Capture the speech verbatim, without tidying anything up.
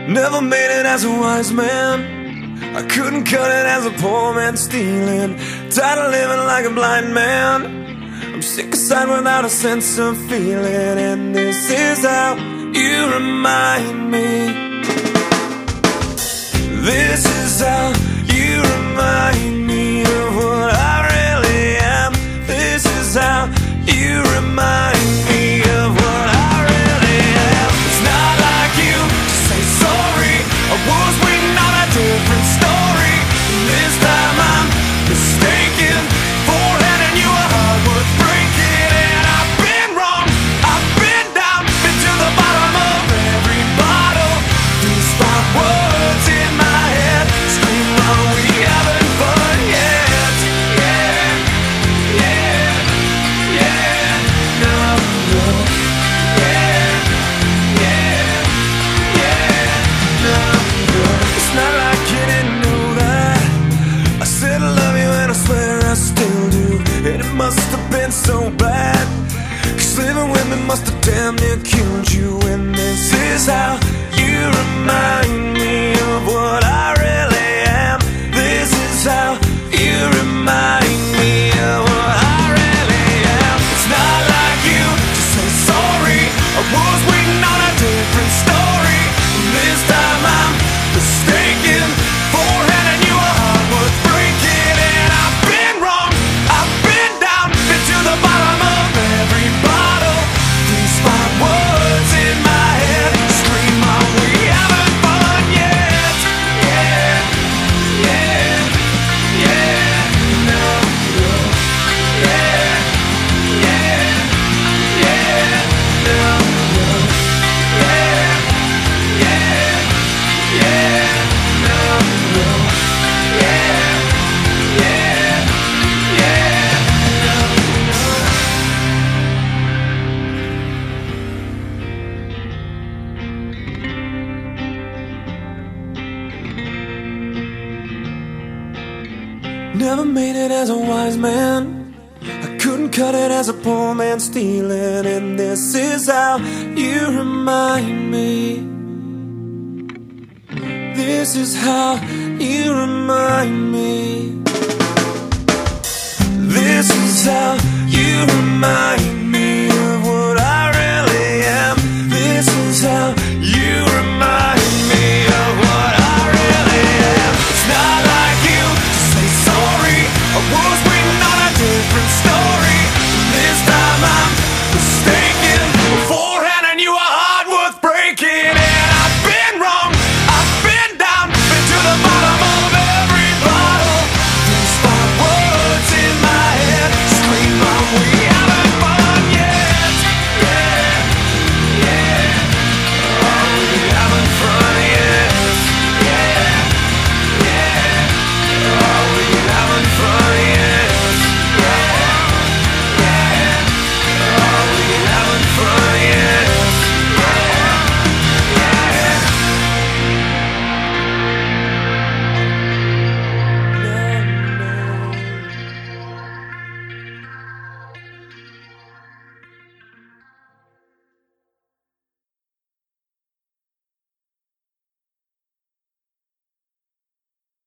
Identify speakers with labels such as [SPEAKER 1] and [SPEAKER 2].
[SPEAKER 1] Never made it as a wise man. I couldn't cut it as a poor man stealing. Tired of living like a blind man. I'm sick aside without a sense of feeling. And this is how you remind me. This is how you remind me of what I really am. This is how you remind me of what I really am. It's not like you to say sorry. I was waiting on a different story. This time I'm mistaken for handing you a heart worth breaking. And I've been wrong, I've been down, been to the bottom of every bottle. These five words in my head scream, are we having fun yet? Yeah, yeah, yeah, no, no. Yeah, yeah, yeah, no, no. It's not like you didn't know that I said I love you and I swear I still do. And it must have been so bad, 'cause living with me must have damn near killed you. And this is how you remind me of what I really am. This is how you remind me of what I really am. It's not like you to say sorry. I was waiting on a different story. This time I'm mistaken for handing you a heart worth breaking. And I've been wrong, I've been down, been to the bottom of every bottle. These five words in my head scream, are we having fun yet? Yeah, yeah, yeah, no, no. Yeah, yeah, yeah, no, no. Yeah, yeah, yeah, no, no. Yeah, yeah, yeah, no, no. Never made it as a wise man. I couldn't cut it as a poor man stealing. And this is how you remind me. This is how you remind me. This is how you remind me.